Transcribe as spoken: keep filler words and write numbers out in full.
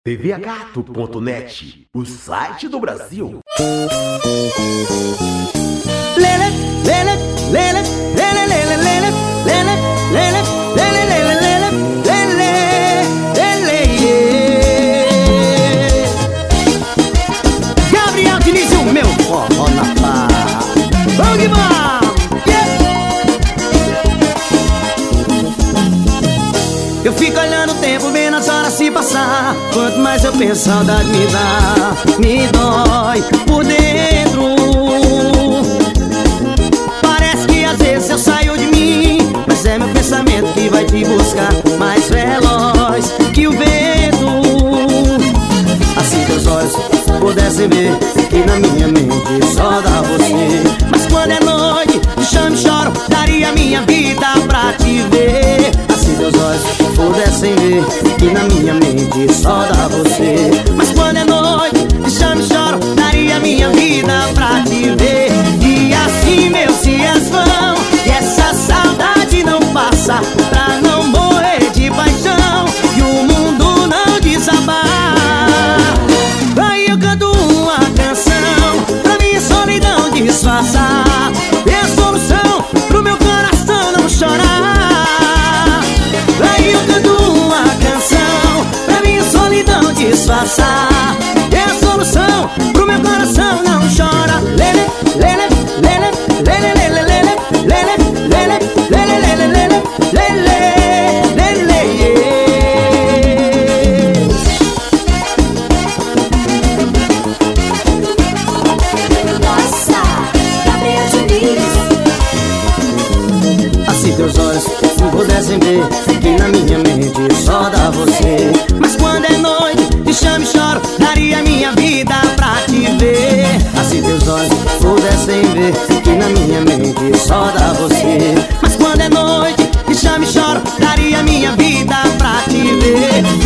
T V gato ponto net, o site do Brasil. Lele, lele, lele, lele, lele, lele, lele, lele, lele, lele, lele, lele, lele. Gabriel Diniz, o meu forró na pá. Vamos que vamos! Eu fico olhando o tempo, vendo as horas se passar. Quanto mais eu penso, saudade me dá, me dói por dentro. Parece que às vezes eu saio de mim, mas é meu pensamento que vai te buscar, mais veloz que o vento. Assim teus olhos pudessem ver que na minha mente só dá você. Mas quando é noite, me chamo e choro, daria minha vida pra te ver. Assim teus olhos pudessem ver que na minha mente só dá você. Mas quando é noite, me chamo e choro, daria minha vida pra te ver. E assim meus dias vão, e essa saudade não passa, pra não morrer de paixão e o mundo não desabar. Aí eu canto uma canção pra minha solidão disfarçar, é a solução pro meu coração não chorar. Aí eu canto uma canção pra minha solidão disfarçar, é a solução pro meu coração não chorar. Lele, lele, lele, lele, lele, lele, lele, lele, lele, lele, lele, lele, lele. Nossa, Gabriel Diniz. Assim teus olhos pudessem ver que na minha mente só dá você. Mas quando é noite, te chamo e choro, daria minha vida pra te ver. Assim teus olhos pudessem ver que na minha mente só dá você. Mas quando é noite, te chamo e choro, daria minha vida pra te ver.